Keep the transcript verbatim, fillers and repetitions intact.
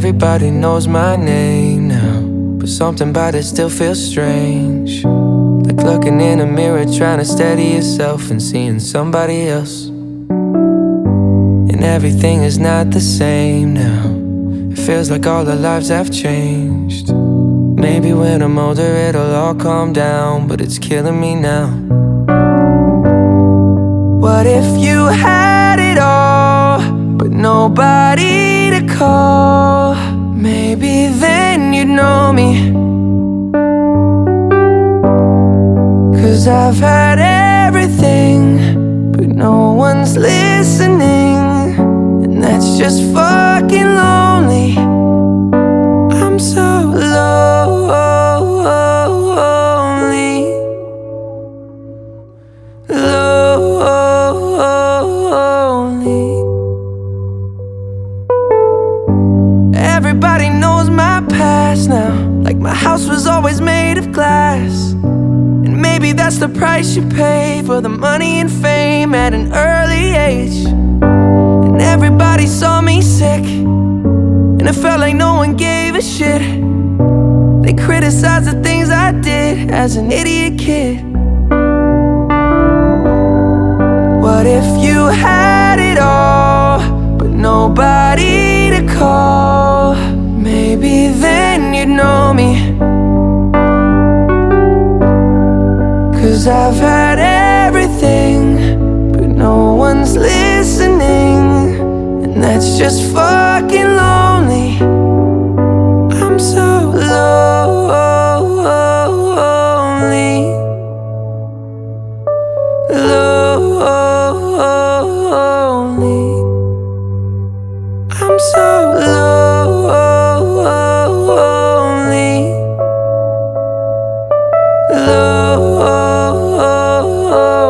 everybody knows my name now, but something about it still feels strange. Like looking in a mirror, trying to steady yourself and seeing somebody else. And everything is not the same now. It feels like all our lives have changed. Maybe when I'm older it'll all calm down, but it's killing me now. What if you had it all, but nobody to call? Maybe then you'd know me. 'Cause I've had everything, but no one's listening, and that's just fucking lonely. I'm so lonely, lonely. Everybody knows my past now, like my house was always made of glass. And maybe that's the price you pay for the money and fame at an early age. And everybody saw me sick, and it felt like no one gave a shit. They criticized the things I did as an idiot kid. What if you had it all, but nobody to call? Maybe then you'd know me. 'Cause I've had everything, but no one's listening, and that's just fucking lonely. I'm so lonely, lonely. I'm so lonely, lonely.